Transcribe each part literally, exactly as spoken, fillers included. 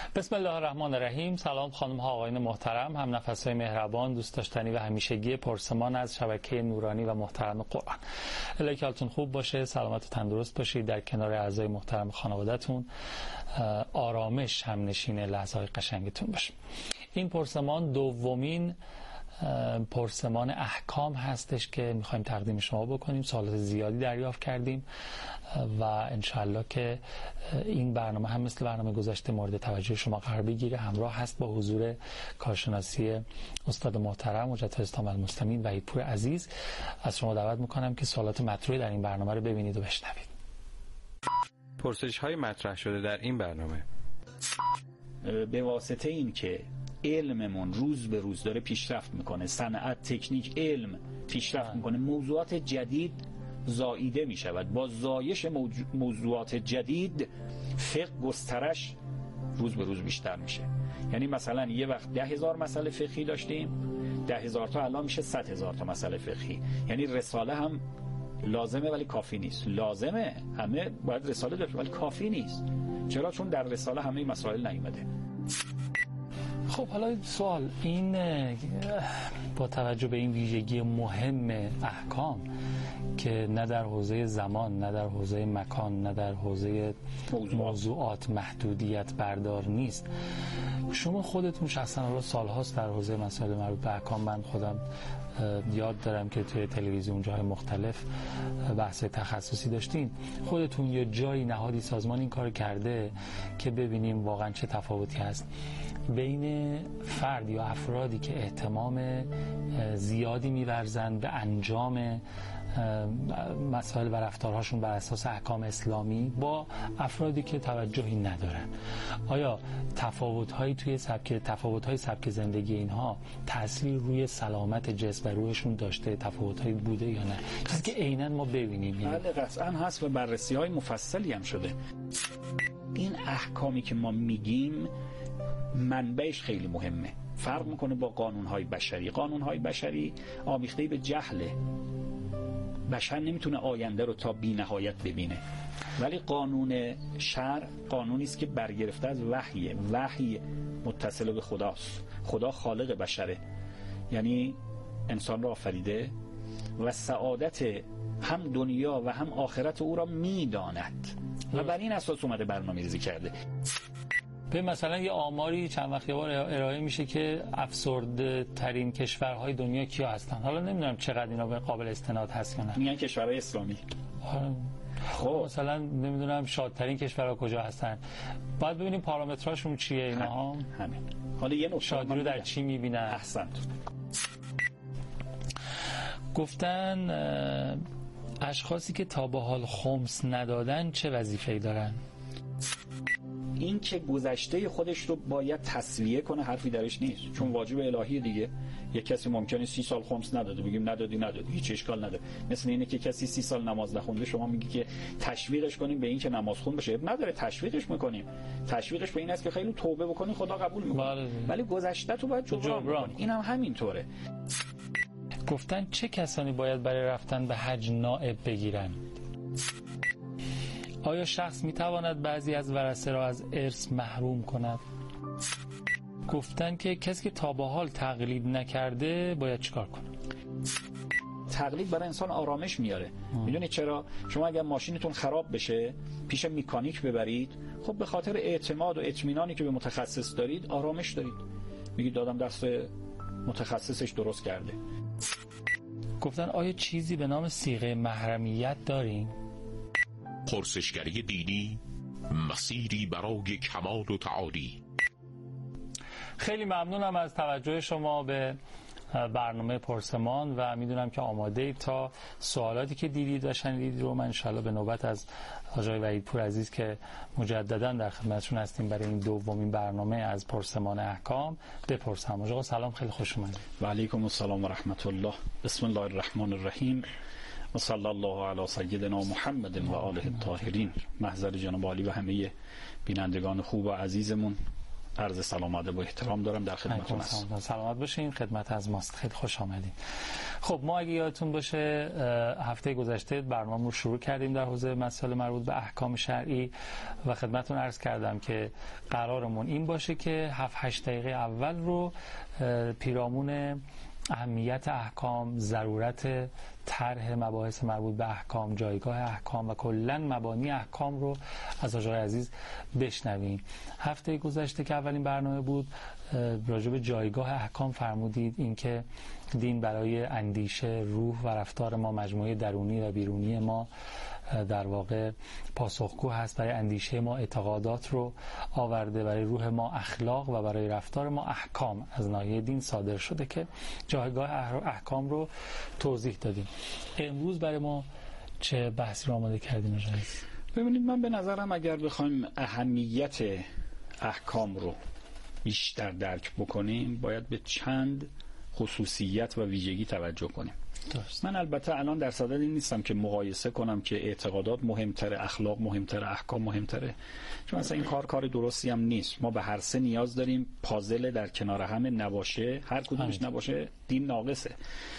بسم الله الرحمن الرحیم. سلام خانم ها آقایان محترم، هم نفس‌های مهربان، دوست داشتنی و همیشگی پرسمان از شبکه نورانی و محترم قرآن. الهی که حالتون خوب باشه، سلامت و تندرست باشید، در کنار اعضای محترم خانواده‌تون آرامش هم نشین لحظه‌های قشنگتون باشه. این پرسمان دومین پرسمان احکام هستش که میخوایم تقدیم شما بکنیم. سوالات زیادی دریافت کردیم و انشالله که این برنامه هم مثل برنامه گذشته مورد توجه شما قرار بگیره. همراه هست با حضور کارشناسی استاد محترم مجدد اسلام المسلمین وحیدپور عزیز. از شما دعوت میکنم که سوالات مطروح در این برنامه رو ببینید و بشنوید. پرسش های مطرح شده در این برنامه به واسطه این که علممون روز به روز داره پیشرفت میکنه، صنعت، تکنیک، علم پیشرفت میکنه، موضوعات جدید زاییده میشود. با زایش موضوعات جدید فقه گسترش روز به روز بیشتر میشه. یعنی مثلا یه وقت ده هزار مسئله فقهی داشتیم، ده هزار تا الان میشه صد هزار تا مسئله فقهی. یعنی رساله هم لازمه ولی کافی نیست. لازمه، همه باید رساله داشته ولی کافی نیست. چرا؟ چون در رساله همه مسائل نیومده. خب حالا سوال این، با توجه به این ویژگی مهم احکام که نه در حوزه زمان، نه در حوزه مکان، نه در حوزه موضوعات, موضوعات محدودیت بردار نیست، شما خودتون شخصا حالا سالهاست در حوزه مسائل مربوط به احکام، من خودم یاد دارم که توی تلویزیون جاهای مختلف بحث تخصصی داشتین، خودتون یه جایی نهادی سازمان این کار کرده که ببینیم واقعا چه تفاوتی هست بین فرد یا افرادی که اهتمام زیادی می‌ورزند به انجام مسائل و رفتارهاشون بر اساس احکام اسلامی با افرادی که توجهی ندارن؟ آیا تفاوت‌هایی توی سبک تفاوت‌های سبک زندگی اینها تأثیر روی سلامت جسم و روحشون داشته؟ تفاوت‌هایی بوده یا نه؟ چیزی که عیناً ما ببینیم. بله قطعاً هست و بررسی‌های مفصلی هم شده. این احکامی که ما میگیم منبعش خیلی مهمه. فرق میکنه با قانون‌های بشری. قانون‌های بشری آمیخته به جهله. بشر نمیتونه آینده رو تا بی نهایت ببینه. ولی قانون شرع قانونی است که برگرفته از وحیه. وحی متصل به خداست. خدا خالق بشره، یعنی انسان را آفریده و سعادت هم دنیا و هم آخرت او را میداند و بر این اساس اومده برنامه‌ریزی کرده. به مثلا یه آماری چند وقت یه بار ارائه میشه که افسرده ترین کشورهای دنیا کیا هستن. حالا نمیدونم چقدر اینا به قابل استناد هست یا نه. میگن کشورهای اسلامی. خب مثلا نمیدونم شادترین کشورها کجا هستن. باید ببینیم پارامتراشون چیه اینا. همین. حالا یه نکته شادی رو در چی میبینن؟ احسنت. گفتن اشخاصی که تا به حال خمس ندادن چه وظیفه‌ای دارن؟ این که گذشته خودش رو باید تسویه کنه حرفی درش نیست، چون واجب الهی دیگه. یک کسی ممکنه سی سال خمس نداده، بگیم ندادی ندادی هیچ اشکال نداره. مثل اینه که کسی سی سال نماز نخونده، شما میگی که تشویقش کنیم به این که نماز خون بشه. نداره، تشویقش میکنیم. تشویقش به این است که خیلی توبه بکنی، خدا قبول میکنه. ولی گذشته تو باید جبران کنی. این هم همینطوره. گفتن چه کسانی باید برای رفتن به حج نائب بگیرن؟ آیا شخص میتواند بعضی از ورثه را از ارث محروم کند؟ گفتن که کسی که تا به حال تقلید نکرده باید چیکار کنه؟ تقلید برای انسان آرامش میاره. میدونی چرا؟ شما اگر ماشینتون خراب بشه پیش مکانیک ببرید، خب به خاطر اعتماد و اطمینانی که به متخصص دارید آرامش دارید، میگید دادم دست متخصصش درست کرده. گفتن آیا چیزی به نام صیغه محرمیت داریم؟ پرسشگری دینی، مسیری برای کمال و تعالی. خیلی ممنونم از توجه شما به برنامه پرسمان و میدونم که آماده اید تا سوالاتی که دیدید و شنیدید رو من انشالله به نوبت از آقای وحیدپور عزیز که مجددا در خدمتشون هستیم برای این دومین برنامه از پرسمان احکام بپرسم. آقا سلام، خیلی خوش اومدید. و علیکم السلام و رحمت الله. بسم الله الرحمن الرحیم و صلی الله علی سیدنا محمد و آله الطاهرین. محضر جناب عالی و همه بینندگان خوب و عزیزمون، عرض سلام ادب و احترام دارم، در خدمتتون هستم. سلامت باشین، خدمت از ماست. خیلی خوش آمدید. خب ما اگه یادتون باشه هفته گذشته برنامه رو شروع کردیم در حوزه مسائل مربوط به احکام شرعی و خدمتتون عرض کردم که قرارمون این باشه که هفت هشت دقیقه اول رو پیرامون اهمیت احکام، ضرورت طرح مباحث مربوط به احکام، جایگاه احکام و کلاً مبانی احکام رو از آقای عزیز بشنویم. هفته گذشته که اولین برنامه بود راجع به جایگاه احکام فرمودید، اینکه دین برای اندیشه، روح و رفتار ما، مجموعه درونی و بیرونی ما در واقع پاسخگو هست. برای اندیشه ما اعتقادات رو آورده، برای روح ما اخلاق و برای رفتار ما احکام از ناحیه دین صادر شده که جایگاه احکام رو توضیح دادیم. امروز برای ما چه بحثی رو آماده کردین آقای عزیز؟ ببینید، من به نظرم اگر بخوایم اهمیت احکام رو بیشتر درک بکنیم باید به چند خصوصیت و ویژگی توجه کنیم. درست. من البته الان در صدد این نیستم که مقایسه کنم که اعتقادات مهمتره، اخلاق مهمتره، احکام مهمتره، چون اصلا این کار کار درستی هم نیست. ما به هر سه نیاز داریم. پازل در کنار هم نباشه، هر کدومش نباشه، دین ناقصه.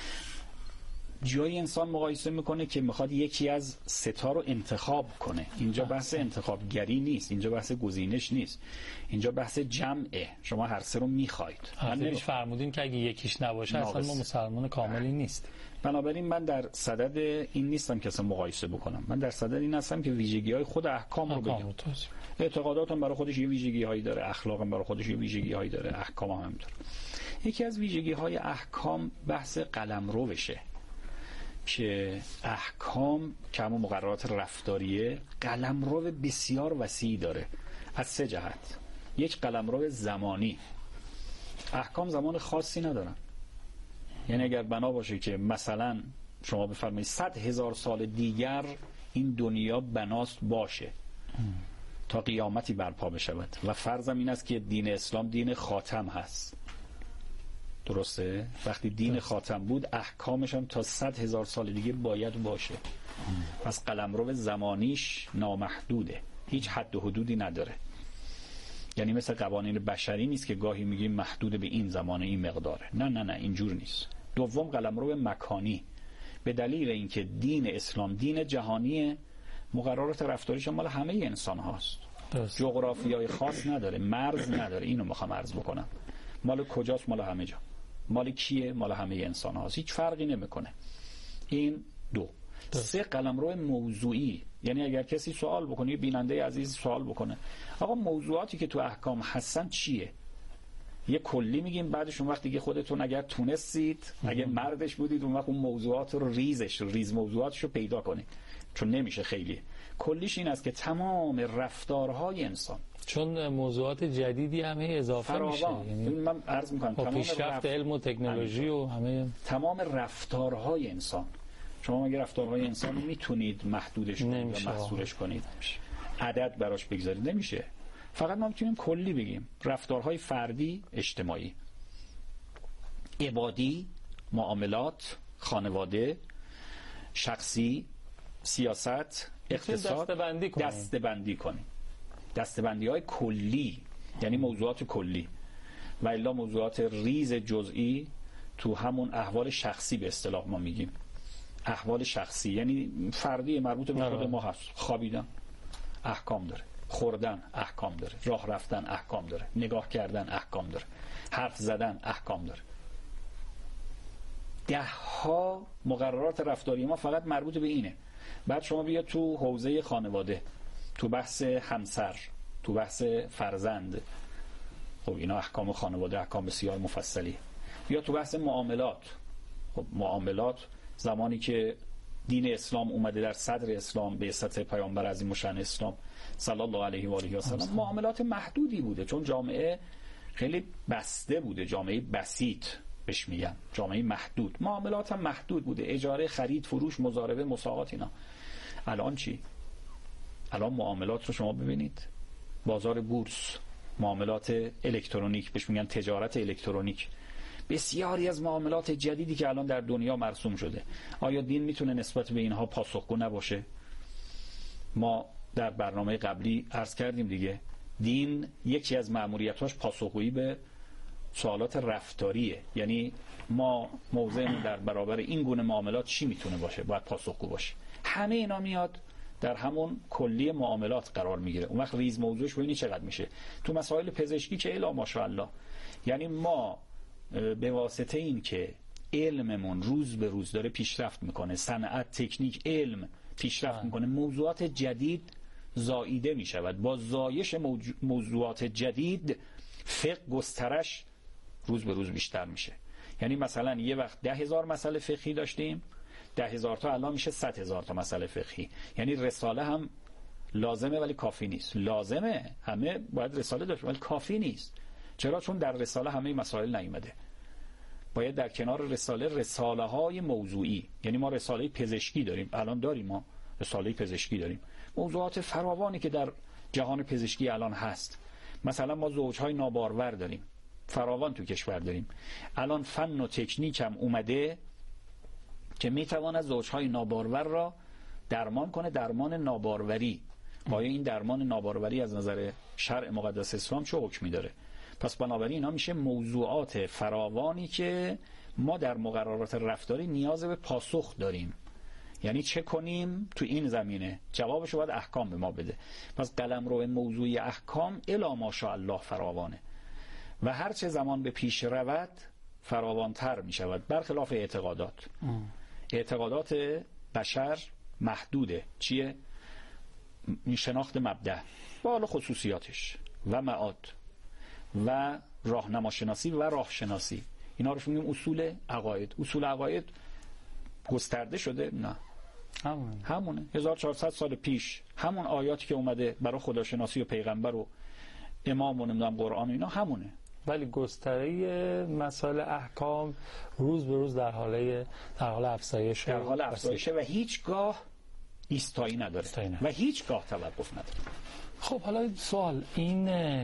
جای انسان مقایسه میکنه که میخواد یکی از ستا رو انتخاب کنه. اینجا بحث انتخابگری نیست، اینجا بحث گزینش نیست، اینجا بحث جمعه. شما هر سه رو میخواید. من نمیش فرمودین که اگه یکیش نباشه اصلا ما مسلمان کاملی نیست. بنابراین من در صدد این نیستم که اصلا مقایسه بکنم. من در صدد این هستم که ویژگی‌های خود احکام رو بگم. اعتقاداتم برای خودش یه ویژگی‌هایی داره، اخلاقم برای خودش یه ویژگی‌هایی داره، احکام هم همینطور. یکی از ویژگی‌های احکام بحث قلمروشه که احکام که همون مقررات رفتاریه قلمرو بسیار وسیعی داره از سه جهت. یک، قلمرو زمانی. احکام زمان خاصی ندارن. یعنی اگر بنا باشه که مثلا شما بفرمایید صد هزار سال دیگر این دنیا بناست باشه تا قیامتی برپا بشود و فرضم این است که دین اسلام دین خاتم هست، درسته؟ وقتی دین درست. خاتم بود احکامش هم تا صد هزار سال دیگه باید باشه. پس قلمرو زمانیش نامحدوده، هیچ حد و حدودی نداره. یعنی مثل قوانین بشری نیست که گاهی میگیم محدود به این زمانه این مقداره. نه نه نه اینجور نیست. دوم، قلمرو مکانی. به دلیل اینکه دین اسلام دین جهانیه، مقررات رفتاریش مال همه انسان هاست. جغرافیای خاص نداره، مرز نداره. اینو میخوام عرض بکنم. مال کجاست؟ مال همه جا. مال کیه؟ مال همه انسان هاست. هیچ فرقی نمیکنه. این دو. سه، قلمرو موضوعی. یعنی اگر کسی سوال بکنه، بیننده عزیز سوال بکنه، آقا موضوعاتی که تو احکام هستن چیه؟ یه کلی میگیم، بعدش اون وقت دیگه خودتون اگر تونستید، اگر مردش بودید، اون وقت اون موضوعات رو ریزش ریز موضوعاتش رو پیدا کنید، چون نمیشه خیلی. کلیش این است که تمام رفتارهای انسان، چون موضوعات جدیدی همه اضافه میشه، یعنی من عرض میکنم تمام پیشرفت رفت... علم و تکنولوژی و همه تمام رفتارهای انسان. شما اگه رفتارهای انسان رو میتونید محدودش کنید و محصورش کنید، عدد براش بگذارید، نمیشه. فقط ما میتونیم کلی بگیم رفتارهای فردی، اجتماعی، عبادی، معاملات، خانواده، شخصی، سیاست، اقتصاد، دسته‌بندی کنیم. دسته‌بندی کنیم. دسته‌بندی‌های کلی یعنی موضوعات کلی، و الا موضوعات ریز جزئی تو همون احوال شخصی به اصطلاح ما میگیم. احوال شخصی یعنی فردی، مربوط به خود ما هست. خوابیدن احکام داره، خوردن احکام داره، راه رفتن احکام داره، نگاه کردن احکام داره، حرف زدن احکام داره. ده ها مقررات رفتاری ما فقط مربوط به اینه. بعد شما بیا تو حوزه خانواده، تو بحث همسر، تو بحث فرزند، خب اینا احکام خانواده احکام بسیار مفصلی. بیا تو بحث معاملات، خب معاملات زمانی که دین اسلام اومده در صدر اسلام به بعثت پیامبر عظیم الشأن اسلام صلی الله علیه و آله و سلم، معاملات محدودی بوده، چون جامعه خیلی بسته بوده، جامعه بسیط بهش میگن، جامعه محدود. معاملات هم محدود بوده، اجاره، خرید، فروش، مضاربه، مساقات. اینا الان چی؟ الان معاملات رو شما ببینید، بازار بورس، معاملات الکترونیک، بهش میگن تجارت الکترونیک، بسیاری از معاملات جدیدی که الان در دنیا مرسوم شده. آیا دین میتونه نسبت به اینها پاسخگو نباشه؟ ما در برنامه قبلی عرض کردیم دیگه، دین یکی از مأموریتاش پاسخگویی به سوالات رفتاریه. یعنی ما موضعمون در برابر این گونه معاملات چی میتونه باشه؟ باید پاسخگو باشه. همه اینا میاد در همون کلی معاملات قرار میگیره. اون وقت ریز موضوعش ببینید چقدر میشه. تو مسائل پزشکی که الا ماشاءالله، یعنی ما به واسطه این که علممون روز به روز داره پیشرفت میکنه، صنعت، تکنیک، علم پیشرفت میکنه، موضوعات جدید زاییده میشود. با زایش موضوعات جدید فقه گسترش روز به روز بیشتر میشه. یعنی مثلا یه وقت ده هزار مسئله فقهی داشتیم، ده هزار تا الان میشه صد هزار تا مسئله فقهی. یعنی رساله هم لازمه ولی کافی نیست. لازمه، همه باید رساله داشت ولی کافی نیست. چرا؟ چون در رساله همه مسائل نیومده. باید در کنار رساله رساله های موضوعی، یعنی ما رساله پزشکی داریم، الان داریم، ما رساله پزشکی داریم، موضوعات فراوانی که در جهان پزشکی الان هست. مثلا ما زوجهای نابارور داریم، فراوان تو کشور داریم. الان فن و تکنیک هم اومده که میتواند زوجهای نابارور را درمان کنه، درمان ناباروری. آیا این درمان ناباروری از نظر شرع مقدس اسلام چه حکمی داره؟ پس بنابراین اینا میشه موضوعات فراوانی که ما در مقررات رفتاری نیاز به پاسخ داریم. یعنی چه کنیم تو این زمینه؟ جوابشو باید احکام به ما بده. پس قلمرو موضوعی احکام الا ماشاءالله فراوانه و هر چه زمان به پیش رود فراوانتر می شود، برخلاف اعتقادات. ام. اعتقادات بشر محدوده. چیه؟ شناخت مبدأ با حال خصوصیاتش و معاد و راهنما شناسی و راه شناسی، اینا رو میگیم اصول عقاید. اصول عقاید گسترده شده؟ نه، همونه. همونه هزار و چهارصد سال پیش همون آیاتی که اومده برای خداشناسی و پیغمبر و امام و نمیدونم قرآن و اینا همونه، ولی گستره مسائل احکام روز به روز در حال در حال افزایش در حال افزایشه و هیچگاه ایستایی نداره و هیچگاه توقف نداره. خب حالا سوال این،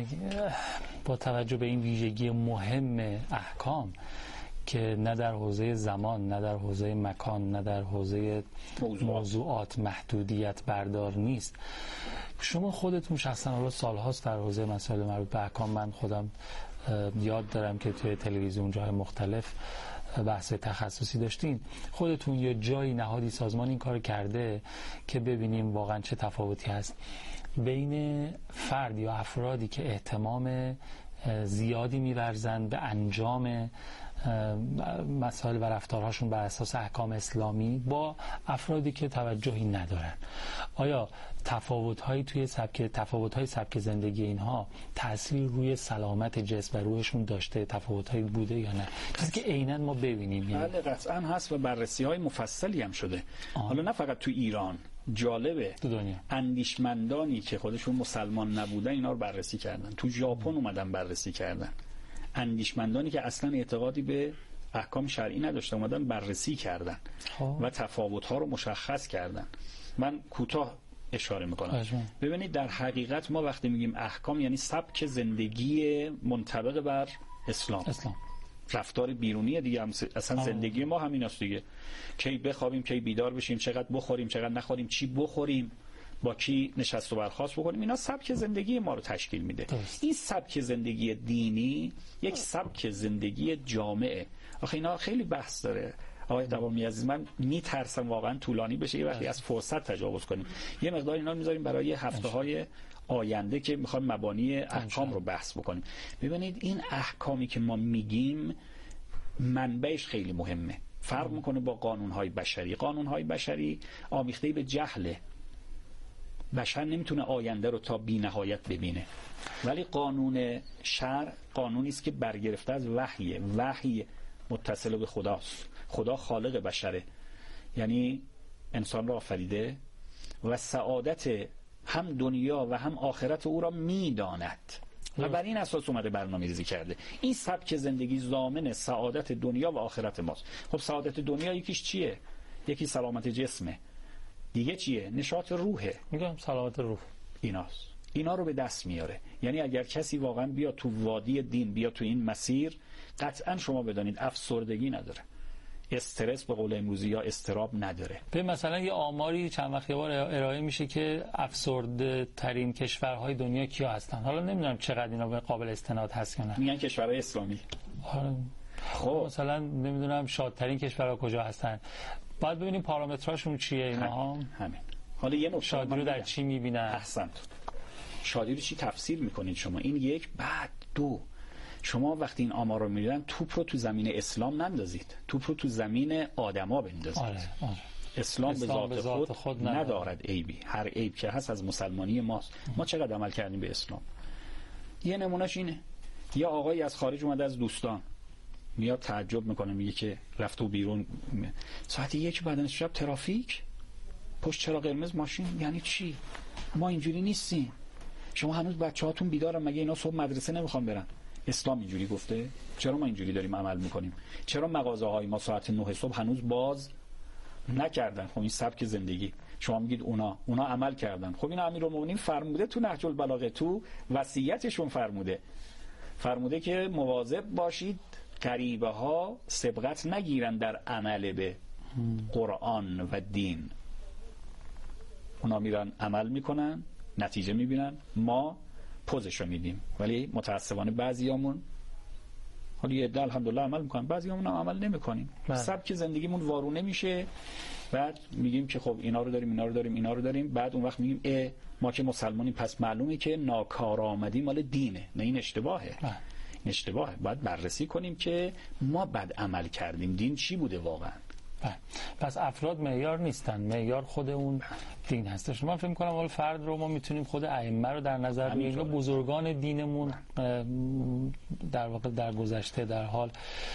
با توجه به این ویژگی مهم احکام که نه در حوزه زمان، نه در حوزه مکان، نه در حوزه موضوعات, موضوعات محدودیت بردار نیست، شما خودتون شخصا حالا سالهاست در حوزه مسائل مربوط به احکام، من خودم یاد دارم که توی تلویزیون جای مختلف بحث تخصصی داشتین، خودتون یه جایی نهادی سازمان این کار کرده که ببینیم واقعا چه تفاوتی هست بین فرد یا افرادی که اهتمام زیادی می‌ورزند به انجام مسائل و رفتارهاشون بر اساس احکام اسلامی با افرادی که توجهی ندارن؟ آیا تفاوت‌هایی توی سبک تفاوت‌های سبک زندگی اینها تأثیر روی سلامت جسم و روحشون داشته؟ تفاوت‌هایی بوده یا نه؟ چیزی که عیناً ما ببینیم. بله قطعاً هست و بررسی‌های مفصلی هم شده. آه. حالا نه فقط تو ایران، جالبه دنیا اندیشمندانی که خودشون مسلمان نبودن اینا رو بررسی کردن. تو ژاپن اومدن بررسی کردن. اندیشمندانی که اصلا اعتقادی به احکام شرعی نداشتن اومدن بررسی کردن ها. و تفاوت‌ها رو مشخص کردن. من کوتاه اشاره میکنم. ببینید در حقیقت ما وقتی میگیم احکام یعنی سبک زندگی منطبق بر اسلام. اسلام. رفتار بیرونی دیگه هم اصلا آه. زندگی ما همین است دیگه. کی بخوابیم، کی بیدار بشیم، چقدر بخوریم، چقدر نخوریم، چی بخوریم، با کی نشست و برخاست بکنیم، اینا سبک زندگی ما رو تشکیل میده. درست. این سبک زندگی دینی یک سبک زندگی جامعه. آخه اینا خیلی بحث داره. آقای دوامی عزیز، من میترسم واقعا طولانی بشه، یه وقتی از فرصت تجاوز کنیم. یه مقدار اینا رو میذاریم برای هفته‌های آینده که میخوایم مبانی احکام رو بحث بکنیم. ببینید این احکامی که ما میگیم منبعش خیلی مهمه. فرق میکنه با قانون‌های بشری. قانون‌های بشری آمیخته به جهله. بشر نمیتونه آینده رو تا بی نهایت ببینه. ولی قانون شرع قانونی است که برگرفته از وحیه. وحی متصل به خداست. خدا خالق بشره، یعنی انسان را آفریده و سعادت هم دنیا و هم آخرت او را میداند و بر این اساس اومده برنامه‌ریزی کرده. این سبک زندگی ضامن سعادت دنیا و آخرت ماست. خب سعادت دنیا یکیش چیه؟ یکی سلامت جسمه، دیگه چیه؟ نشاط روحه. میگم سلامت روح. ایناست. اینا رو به دست میاره. یعنی اگر کسی واقعا بیا تو وادی دین، بیا تو این مسیر، قطعا شما بدانید افسردگی نداره. استرس به قول امروزی یا استراب نداره. به مثلا یه آماری چند وقت یه بار ارائه میشه که افسرده ترین کشورهای دنیا کیا هستن. حالا نمیدونم چقدر اینا قابل استناد هست یا نه. میگن کشورهای اسلامی. خب مثلا نمیدونم شادترین کشورها کجا هستن. باید ببینیم پارامتراشون چیه اینا ها. همین. حالا یه نکته شادی رو در چی میبینن؟ احسنت. شادی رو چی تفسیر میکنید شما؟ این یک. بعد دو، شما وقتی این آمار رو می‌بینید توپ رو تو زمین اسلام نندازید، توپ رو تو زمین آدما بندازید. آره، آره. اسلام, اسلام به ذات, ذات خود, خود ندارد عیبی. هر عیب که هست از مسلمانی ماست. ما چقدر عمل کردیم به اسلام. یه نمونهش اینه، یه آقایی از خارج اومده از دوستان، میاد تعجب میکنه، میگه که رفت و بیرون ساعت یک بعد از شب ترافیک، پشت چراغ قرمز ماشین، یعنی چی؟ ما اینجوری نیستیم. شما هنوز بچه‌هاتون بیدارن مگه اینا صبح مدرسه نمیخوان برن؟ اسلام اینجوری گفته؟ چرا ما اینجوری داریم عمل میکنیم؟ چرا مغازه‌های ما ساعت نه صبح هنوز باز نکردن؟ خب این سبک زندگی. شما میگید اونا اونا عمل کردن. خب این امیرالمومنین فرموده تو نهج البلاغه، تو وصیتشون فرموده فرموده که مواظب باشید غریبه ها سبقت نگیرن در عمل به قرآن و دین. اونا میرن عمل میکنن، نتیجه میبینن، ما پوزشو میدیم. ولی متاسفانه بعضیامون، حالا یه عده الحمدلله عمل میکنن، بعضیامون عمل نمیکنیم. سبک زندگیمون وارونه میشه، بعد میگیم که خب اینا رو داریم اینا رو داریم اینا رو داریم، بعد اون وقت میگیم اه ما که مسلمانیم پس معلومه که ناکارآمدی مال دینه. نه، این اشتباهه. این اشتباهه. باید بررسی کنیم که ما بد عمل کردیم، دین چی بوده واقعا. پس افراد معیار نیستن، معیار خود اون دین هستش. من فکر می‌کنم اول فرد رو ما میتونیم خود ائمه رو در نظر بگیریم، بزرگان دینمون در واقع در گذشته در حال.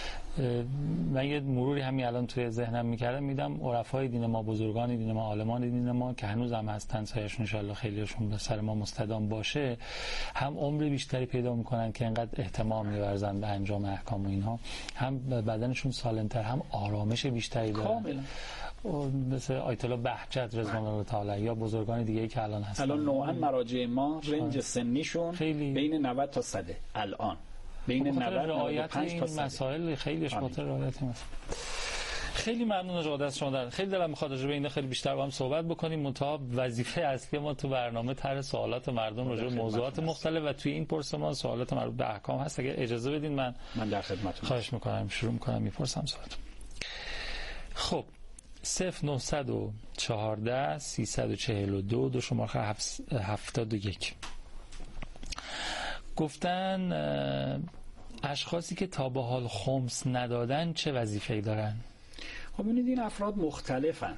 من یه مروری همین الان توی ذهنم میکردم، میدم عرفای دین ما، بزرگان دین ما، عالمان دین ما که هنوز هم هستن، سایه‌شون ان شاءالله خیلیشون به سر ما مستدام باشه، هم عمر بیشتری پیدا میکنن که انقدر احتمام می‌ورزن به انجام احکام و اینها، هم بدنشون سالم‌تر، هم آرامش بیشتری دارن. کاملا. مثل آیت الله بهجت رضوان الله تعالی یا بزرگان دیگه‌ای که الان هستن. الان نوعا مراجع ما رنج سنیشون خیلی بین نود تا صد الان. بین نود تا پنج تا صد. مسائل خیلیش خاطر رعایت این. خیلی ممنون از رعایت شما. در خیلی دلم می‌خواد راجع به این خیلی بیشتر با هم صحبت بکنیم. منتها وظیفه اصلی ما تو برنامه طرح سوالات مردم راجع به موضوعات مختلف و توی این پرسمان سوالات مربوط به احکام هست. اگه اجازه بدین من من در خدمتتون. خواهش می‌کنم شروع می‌کنم میپرسم سوالات. خب صفر نهصد و چهارده سیصد و چهل و دو دو شماره هفتاد و یک گفتن اشخاصی که تا به حال خمس ندادن چه وظیفه‌ای دارن؟ خب ببینید این افراد مختلفن.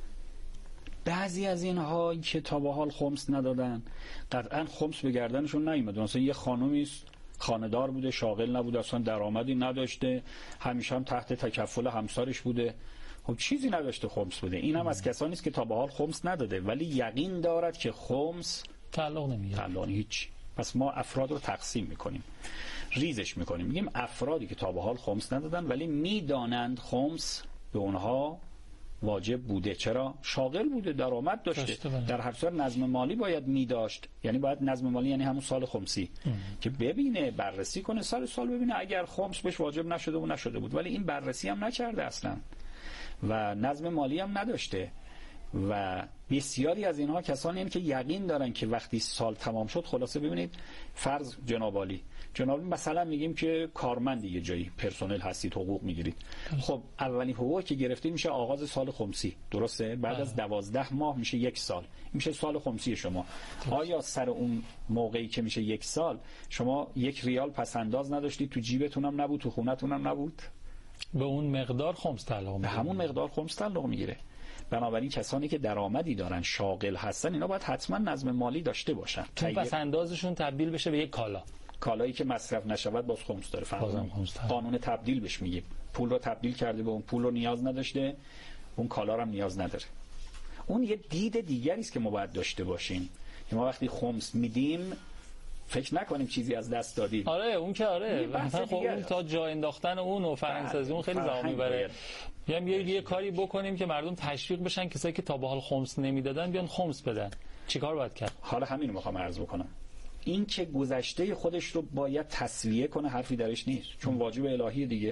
بعضی از اینها که تا به حال خمس ندادن قطعا خمس به گردنشون نیومده. مثلا یه خانومی است خانه‌دار بوده، شاغل نبوده، اصلا درآمدی نداشته، همیشه هم تحت تکفل همسرش بوده، خب چیزی نداشته خمس بده. این هم از کسانی است که تا به حال خمس نداده ولی یقین دارد که خمس تعلق نمیگیره. تعلق هیچ. پس ما افراد رو تقسیم میکنیم، ریزش میکنیم، میگیم افرادی که تا به حال خمس ندادن ولی میدانند خمس به اونها واجب بوده. چرا؟ شاغل بوده، درآمد داشته، در هر صورت نظم مالی باید میداشت. یعنی باید نظم مالی یعنی همون سال خمسی ام. که ببینه، بررسی کنه سال سال ببینه اگر خمس بهش واجب نشده و نشده بود، ولی این بررسی هم نکرده اصلا و نظم مالی هم نداشته. و بسیاری از اینها کسانی هستند که یقین دارن که وقتی سال تمام شد، خلاصه ببینید فرض جناب عالی جناب مثلا میگیم که کارمند یه جایی پرسنل هستید، حقوق میگیرید. خب اولین حقوقی که گرفتید میشه آغاز سال خمسی، درسته؟ بعد از دوازده ماه میشه یک سال، میشه سال خمسی شما. آیا سر اون موقعی که میشه یک سال شما یک ریال پس انداز نداشتید، تو جیبتون هم نبود، تو خونتون هم نبود؟ به اون مقدار خمس تعلق میگیره. به همون مقدار خمس تعلق میگیره. بنابراین کسانی که درآمدی دارن، شاغل هستن، اینا باید حتما نظم مالی داشته باشن. چون پس اندازشون تبدیل بشه به یک کالا. کالایی که مصرف نشود باز خمس داره. قانون تبدیل بهش میگیم. پول رو تبدیل کرده به اون پول رو نیاز نداشته، اون کالا رو هم نیاز نداره. اون یه دید دیگری است که ما باید داشته باشیم. که ما وقتی خمس میدیم فکر نکنیم چیزی از دست دادیم. آره اون که آره مثلا خب اون تا جا انداختن اون و فرهنگ‌سازی اون خیلی زمان میبره. میگم یه یه کاری بکنیم که مردم تشویق بشن، کسایی که تا به حال خمس نمیدادن بیان خمس بدن. چیکار باید کرد؟ حالا همین رو میخوام عرض بکنم. این که گذشته خودش رو باید تسویه کنه حرفی درش نیست، چون واجب الهی دیگه.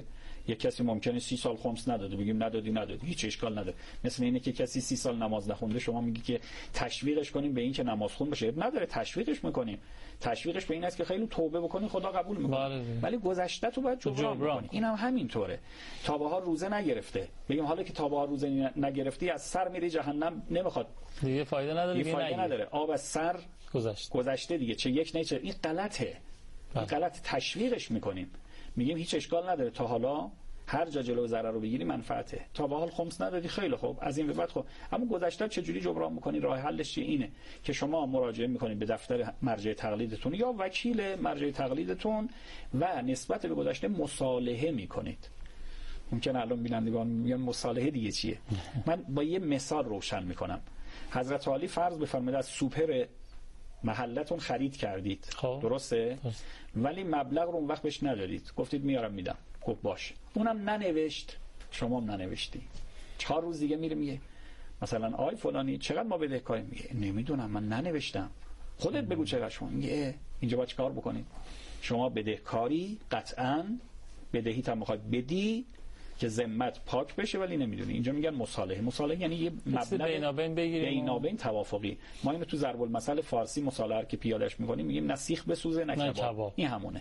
یک کسی ممکنه سی سال خمس نداده، بگیم ندادی ندادی هیچ اشکال نداره. مثل اینه که کسی سی سال نماز نخونده، شما میگی که تشویقش کنیم به این که نماز خون بشه، نداره، تشویقش میکنیم. تشویقش به این است که خیلی توبه بکنی، خدا قبول میکنه. ولی گذشته تو باید جبران کنی. این هم همینطوره. تا به حال روزه نگرفته، بگیم حالا که تا به حال روزه نگرفتی از سر میری جهنم، نمیخواد دیگه، فایده نداره، دیگه فایده نداره. آب از سر گذشته گذشته دیگه، چه یک نه چه. این غلطه. این غلط. تشویقش میکنیم، میگیم هیچ اشکال نداره، تا حالا هر جا جلو ضرر رو بگیری منفعته. تا به حال خمس ندادی، خیلی خوب، از این به بعد خوب. اما گذشته چه جوری جبران میکنی؟ راه حلش اینه که شما مراجعه میکنید به دفتر مرجع تقلیدتون یا وکیل مرجع تقلیدتون و نسبت به گذشته مصالحه میکنید. ممکن الان بینندگان میگن مصالحه دیگه چیه؟ من با یه مثال روشن میکنم. حضرت علی فرض بفرمایید از سوپر محلتون خرید کردید، خب. درسته؟ درست. ولی مبلغ رو اون وقت بهش ندادید، گفتید میارم میدم. خب باشه، اونم ننوشت، شما هم ننوشتی. چهار روز دیگه میره میگه مثلا آی فلانی چقدر ما بدهکاریم؟ میگه نمیدونم، من ننوشتم. خودت بگو چقدر. شما میگه اینجا باید چیکار بکنید؟ شما بدهکاری قطعاً بدهیت هم میخواد بدی که ذمت پاک بشه، ولی نمیدونی. اینجا میگن مصالحه. مصالحه یعنی یه مبلغ بینابین بگیریم، بینابین توافقی. ما اینو تو ضرب المثل فارسی مصالحه که پیادهش میکنیم میگیم نه سیخ بسوزه نه کباب. این همونه.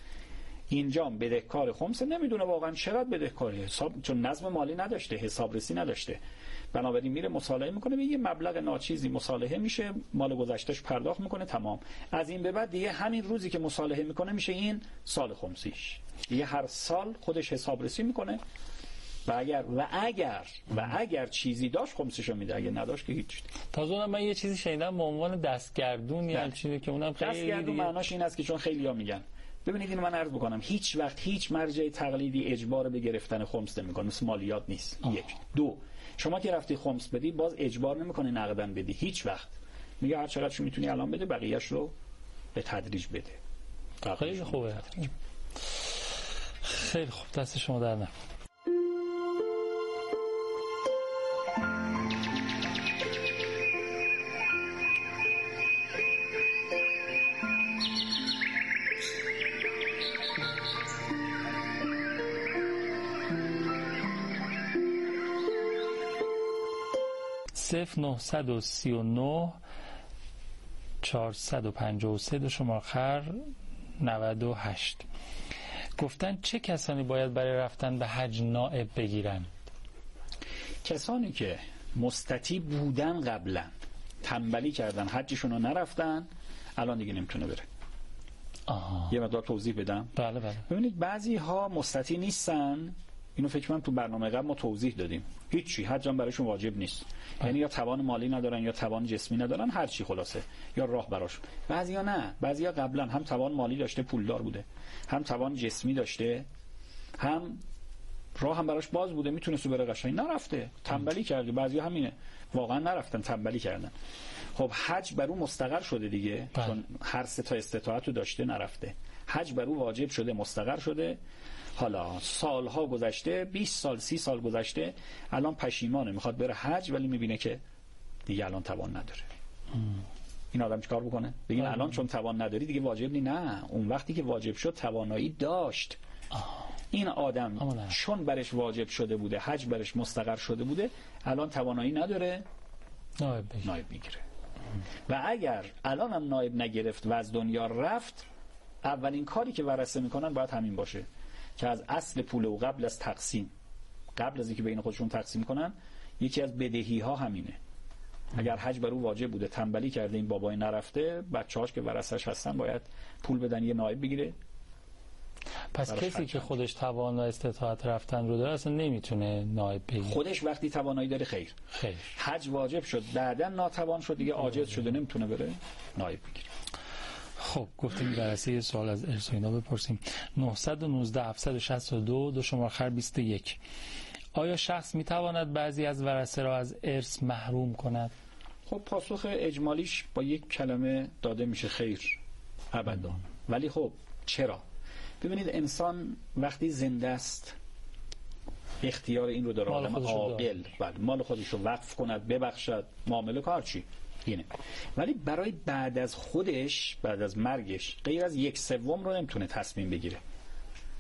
اینجا بدهکار خمسه نمیدونه واقعا چقدر بدهکاری، حساب، چون نظم مالی نداشته، حسابرسی نداشته، بنابراین میره مصالحه میکنه به یه مبلغ ناچیزی مصالحه میشه، مال گذشتهش پرداخت میکنه، تمام. از این به بعد دیگه همین روزی که مصالحه میکنه میشه این سال خمسیش. دیگه هر سال خودش حسابرسی میکنه و اگر و اگر و اگر چیزی داشت خمسشو میده، اگه نداشت که هیچ. تازه من یه چیزی شنیدم به عنوان دستگردون یا چیزی که اونم خیلی دستگردون معناش این است که چون خیلی‌ها میگن، ببینید اینو من عرض بکنم، هیچ وقت هیچ مرجع تقلیدی اجبار به گرفتن خمس نمیکنه، مثل مالیات نیست. آه. یک. دو، شما که رفتی خمس بدی باز اجبار نمیکنه نقداً بدی، هیچ وقت. میگه هر چقدر شو میتونی الان بده، بقیه‌اش رو به تدریج بده. خیلی خوبه. خیلی خوب، دست شما در نکنه. صفر نهصد و سی و نه چهارصد و پنجاه و سه دو شماره آخر نود و هشت. گفتن چه کسانی باید برای رفتن به حج نائب بگیرن؟ کسانی که مستطیع بودن قبلا، تنبلی کردن، حجشون رو نرفتن، الان دیگه نمیتونه بره. آها. یه مقدار توضیح بدم. بله بله. ببینید بعضی ها مستطیع نیستن، اینو فکر کنم تو برنامه قبل ما توضیح دادیم، هیچی حج هم براشون واجب نیست. آه. یعنی یا توان مالی ندارن یا توان جسمی ندارن، هر چی خلاصه، یا راه براشون. بعضیا نه، بعضیا قبلا هم توان مالی داشته، پولدار بوده، هم توان جسمی داشته، هم راه هم براش باز بوده، میتونه بره، قشنگ نرفته، تنبلی کرده. بعضیا همینه، واقعا نرفتن، تنبلی کردن. خب حج بر اون مستقر شده دیگه، بله. چون هر سه تا استطاعتو داشته، نرفته. حج بر اون واجب شده، مستقر شده. حالا سالها گذشته، بیست سال سی سال گذشته، الان پشیمانه، میخواد بره حج ولی میبینه که دیگه الان توان نداره. ام. این آدم چیکار بکنه؟ بگین ام. الان چون توان نداری دیگه واجب نی؟ نه، اون وقتی که واجب شد توانایی داشت. آه. این آدم آماده. چون برش واجب شده بوده، حج برش مستقر شده بوده، الان توانایی نداره، نایب نایب میگیره. و اگر الان هم نایب نگرفت و از دنیا رفت، اولین کاری که ورثه میکنن باید همین باشه که از اصل پول و قبل از تقسیم، قبل از اینکه بین خودشون تقسیم کنن، یکی از بدهی ها همینه. اگر حج بر او واجب بوده، تنبلی کرده، این بابای نرفته، بچه‌هاش که ورثه‌اش هستن باید پول بدن، یه نایب بگیره. پس کسی که خودش توان و استطاعت رفتن رو داره اصلا نمیتونه نایب بگیره. خودش وقتی توانایی داره خیر. خیر. حج واجب شد، بعداً ناتوان شد، دیگه عاجز شده، نمیتونه بره، نایب بگیره. خب گفتیم بررسی یه سوال از ارساینا بپرسیم. نهصد و نوزده هفتصد و شصت و دو دو شماره آخر بیست و یک. آیا شخص میتواند بعضی از ورثه را از ارث محروم کند؟ خب پاسخ اجمالیش با یک کلمه داده میشه، خیر، ابدا. ولی خب چرا؟ ببینید انسان وقتی زنده است اختیار این رو داره، آدم عاقل، بله، مال خودش رو وقف کند، ببخشد، معامله کار چی اینه. ولی برای بعد از خودش، بعد از مرگش، غیر از یک سوم رو نمیتونه تصمیم بگیره.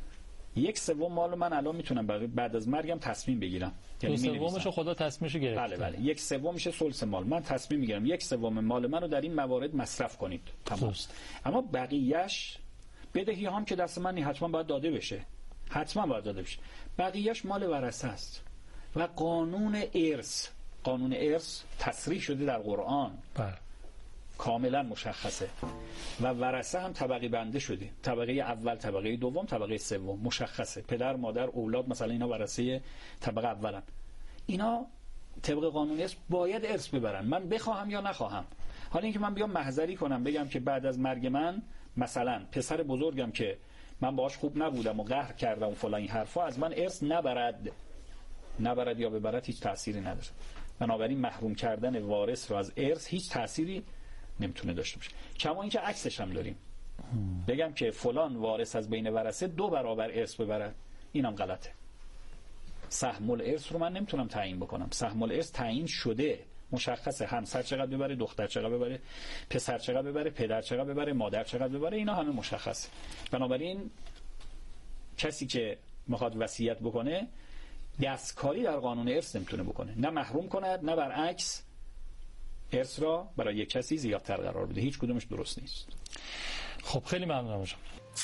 یک سوم مال من الان میتونم بعد از مرگم تصمیم بگیرم، یعنی دو سومش خدا تصمیمش گرفته. بله بله. یک سوم میشه ثلث مال. من تصمیم میگیرم یک سوم مال منو در این موارد مصرف کنید. تمام. اما بقیه‌اش بدهی هم که دست من حتما باید داده بشه. حتما باید داده بشه. بقیه‌اش مال ورثه است. و قانون ارث، قانون ارث تصریح شده در قرآن. بله. کاملا مشخصه و ورثه هم طبقه بنده شده، طبقه اول، طبقه دوم، طبقه سوم، مشخصه. پدر، مادر، اولاد مثلا اینا ورثه طبقه اولن. اینا طبق قانون ارث باید ارث ببرن، من بخواهم یا نخواهم. حالا اینکه من بیام محضری کنم بگم که بعد از مرگ من مثلا پسر بزرگم که من باهاش خوب نبودم و قهر کردم و فلان این حرفا از من ارث نبرد، نبرد یا ببرد هیچ تأثیری نداره. بنابراین محروم کردن وارث رو از ارث هیچ تأثیری نمیتونه داشته باشه. کما اینکه عکسش هم داریم، بگم که فلان وارث از بین ورثه دو برابر ارث ببرد، اینم غلطه. سهم الارث رو من نمیتونم تعیین بکنم. سهم الارث تعیین شده، مشخصه. همسر چقدر ببره، دختر چقدر ببره، پسر چقدر ببره، پدر چقدر ببره، مادر چقدر ببره، اینا همه مشخصه. بنابراین کسی که میخواد وصیت بکنه دستکاری در قانون ارث نمیتونه بکنه، نه محروم کند نه برعکس ارث را برای یک کسی زیادتر قرار بده. هیچ کدومش درست نیست. خب خیلی ممنونم شما.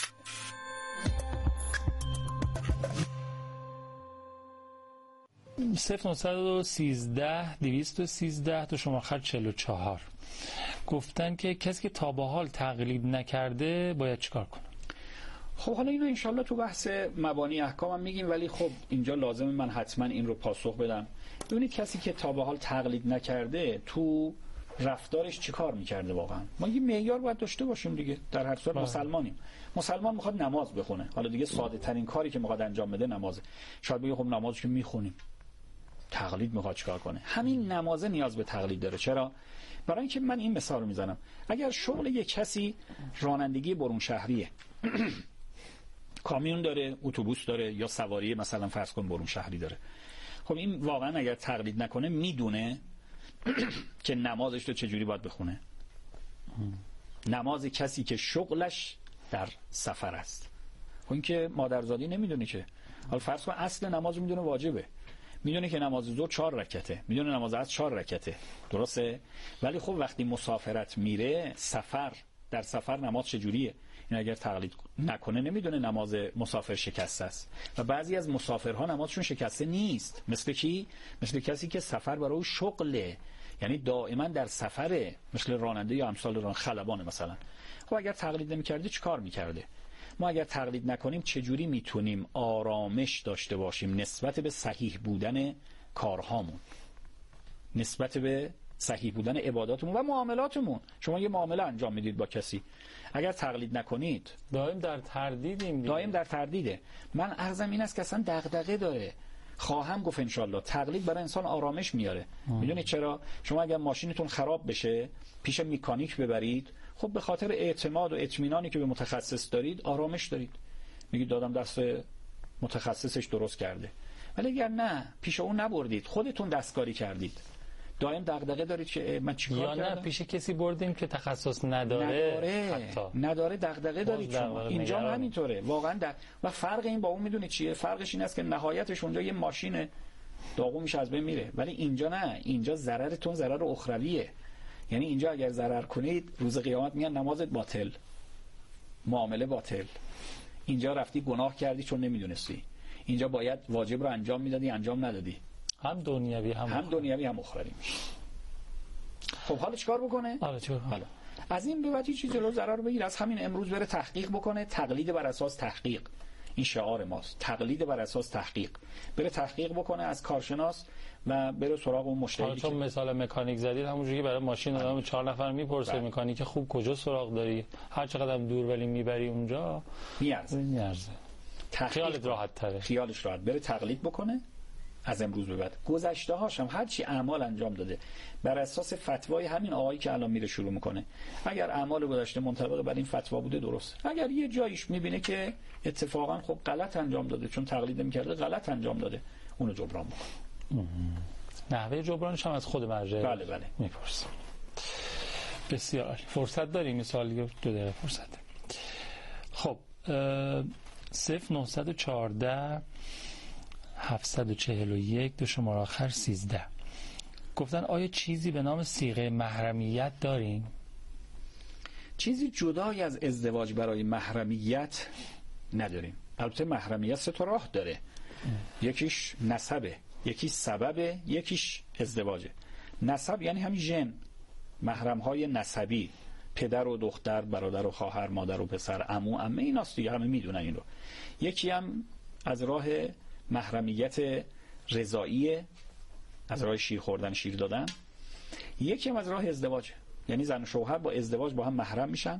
صفر نهصد و سیزده دویست و سیزده تو شما خط چهل و چهار گفتن که کسی که تا به حال تقلید نکرده باید چیکار کنه؟ خب حالا اینو انشالله تو بحث مبانی احکام هم میگیم، ولی خب اینجا لازمه من حتما این رو پاسخ بدم. ببینید کسی که تا به حال تقلید نکرده تو رفتارش چی کار میکرده واقعا؟ ما یه معیار باید داشته باشیم دیگه. در هر صورت مسلمانیم. مسلمان میخواد نماز بخونه، حالا دیگه ساده ترین کاری که میخواد انجام بده نمازه. شاید بگه خب نمازی که میخونیم، تقلید میخواد چیکار کنه؟ همین نمازه نیاز به تقلید داره. چرا؟ برای اینکه من این مثال رو میزنم. اگر شغل یک کسی رانندگی برون شهریه کامیون داره، اتوبوس داره، یا سواری مثلا فرض کن برون شهری داره، خب این واقعا اگر تقلید نکنه میدونه که نمازش رو چجوری باید بخونه؟ نماز کسی که شغلش در سفر است. خب این که مادرزادی نمیدونه که. حالا فرض کن اصل نماز میدونه واجبه، میدونه که نماز ظهر چهار رکعته، میدونه نماز عصر چهار رکعته، درسته؟ ولی خب وقتی مسافرت میره، سفر در سفر نماز چجوریه؟ این اگر تقلید نکنه نمیدونه نماز مسافر شکسته است. و بعضی از مسافرها نمازشون شکسته نیست. مثل کی؟ مثل کسی که سفر برای شغله، یعنی دائما در سفره، مثل راننده یا امثال ران خلبانه مثلا. خب اگر تقلید نمی‌کرده چی کار می‌کرده؟ ما اگر تقلید نکنیم چجوری میتونیم آرامش داشته باشیم نسبت به صحیح بودن کارهامون، نسبت به صحیح بودن عباداتمون و معاملاتمون؟ شما یه معامله انجام میدید با کسی، اگر تقلید نکنید دائم در تردیدیم، دائم در تردیده. من عرضم این است که اصلا دغدغه داره. خواهم گفت انشالله تقلید برای انسان آرامش میاره. میدونید چرا؟ شما اگر ماشینتون خراب بشه پیش مکانیک ببرید، خب به خاطر اعتماد و اطمینانی که به متخصص دارید آرامش دارید، میگید دادم دست متخصصش درست کرده. ولی اگر نه پیش اون نبردید، خودتون دستکاری کردید، دائم دغدغه دارید که من چیکار کردم، یا نه پیش کسی بردیم که تخصص نداره، نداره حتی. نداره دغدغه دارید شما. اینجا هم همینطوره واقعا در... و فرق این با اون میدونید چیه؟ فرقش این است که نهایتش اونجا یه ماشین داغون میشه از بین میره، ولی اینجا نه، اینجا ضررتون ضرر اخرویه. یعنی اینجا اگر ضرر کنید روز قیامت میگن نمازت باطل، معامله باطل. اینجا رفتی گناه کردی چون نمیدونستی. اینجا باید واجب رو انجام میدادی، انجام ندادی، هم دنیوی هم هم دنیوی هم اخروی میشه. خب حالا چیکار بکنه؟ حالا چیکار؟ حالا از این به بعد چیزی جلو ضرر بگیر، از همین امروز بره تحقیق بکنه. تقلید بر اساس تحقیق، این شعار ماست، تقلید بر اساس تحقیق. بره تحقیق بکنه از کارشناس و بره سراغ اون مشتری. چون مثال مکانیک زدید، همونجوری که برای ماشین آدم چهار نفر میپرسه مکانیک خوب کجا سراغ داری، هر چقدر دور ولی میبری اونجا میارزه. میارزه. خیالت راحت تره. خیالش راحت. بره تقلید بکنه از امروز به بعد. گذشته هاش هم هر چی اعمال انجام داده بر اساس فتوای همین آقایی که الان میره شروع میکنه، اگر اعمال گذشته منطبق بر این فتوا بوده درست. اگر یه جایش میبینه که اتفاقا خب غلط انجام داده چون تقلید میکرده غلط انجام داده، اونو جبران بکنه. نحوه جبرانش هم از خود مرجع بله بله میپرسه. بسیار عالی. فرصت داریم مثال دو دقیقه فرصت. خب صفر نه یک چهار هفت چهار یک دو شماره آخر سیزده. گفتن آیا چیزی به نام صیغه محرمیت دارین؟ چیزی جدای از ازدواج برای محرمیت نداریم. البته محرمیت سه تا راه داره. ام. یکیش نسبه، یکیش سببه، یکیش ازدواجه. نسب یعنی همین ژن، محرم‌های نسبی، پدر و دختر، برادر و خواهر، مادر و پسر، عمو عمه، ایناست دیگه، همه میدونن این رو. یکی هم از راه محرمیت رضایی، از راه شیر خوردن، شیر دادن. یکی هم از راه ازدواج، یعنی زن و شوهر با ازدواج با هم محرم میشن.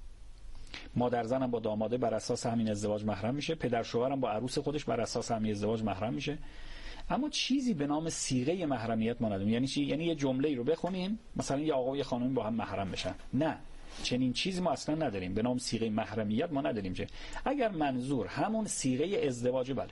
مادر زن هم با داماده بر اساس همین ازدواج محرم میشه، پدر شوهر هم با عروس خودش بر اساس همین ازدواج محرم میشه. اما چیزی به نام صیغه محرمیت ما نداریم. یعنی چی؟ یعنی یه جمله‌ای رو بخونیم مثلا یه آقا و یه خانم با هم محرم بشن. نه، چنین چیزی ما اصلا نداریم. به نام صیغه محرمیت ما نداریم. چه اگر منظور همون صیغه ازدواج، بله،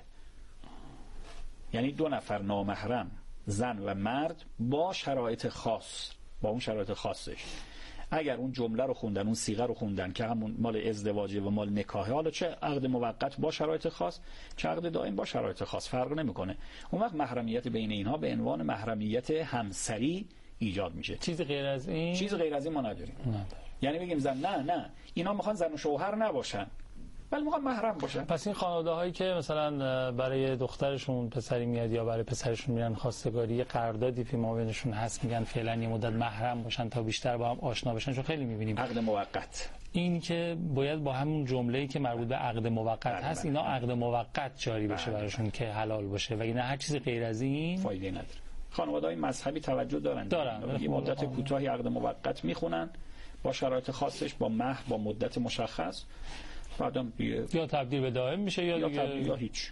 یعنی دو نفر نامحرم، زن و مرد، با شرایط خاص، با اون شرایط خاصش، اگر اون جمله رو خوندن، اون صیغه رو خوندن که همون مال ازدواجه و مال نکاحه، حالا چه عقد موقت با شرایط خاص، چه عقد دائم با شرایط خاص، فرق نمیکنه، اون وقت محرمیت بین اینها به عنوان محرمیت همسری ایجاد میشه. چیز غیر از این چیز غیر از این ما نداریم. نداریم. یعنی بگیم زن نه نه اینا میخوان زن و شوهر نباشن، ولی میخوان محرم باشن. پس این خانواده هایی که مثلا برای دخترشون پسری میاد یا برای پسرشون میرن خواستگاری، یه قراردادی فی ما بینشون هست، میگن فعلا یه مدت محرم باشن تا بیشتر با هم آشنا بشن، چون خیلی میبینیم عقد موقت، این که باید با همون جمله‌ای که مربوط به عقد موقت هست اینا عقد موقت جاری بشه براشون که حلال باشه، و اینا هر چیز غیر از این فایده نداره. خانواده‌های مذهبی توجه دارن دارن یه مدت کوتاهی عقد موقت میخونن با شرایط خاصش، با مهر، با مدت مشخص، بعدم یا تبدیل به دائم میشه یا, یا دیگه تبدیل یا هیچ.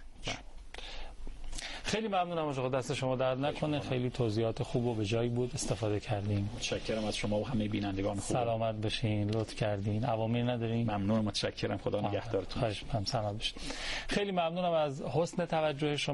خیلی ممنونم آقا، دست شما درد نکنه، خیلی توضیحات خوب و به جایی بود، استفاده کردیم. متشکرم از شما و همه بینندگان خوب. سلامت باشین، لطف کردین. اوامر ندارین؟ ممنون، متشکرم، خدا نگهدارتون. خواهش می‌کنم، سلامت باشین. خیلی ممنونم از حسن توجه شما.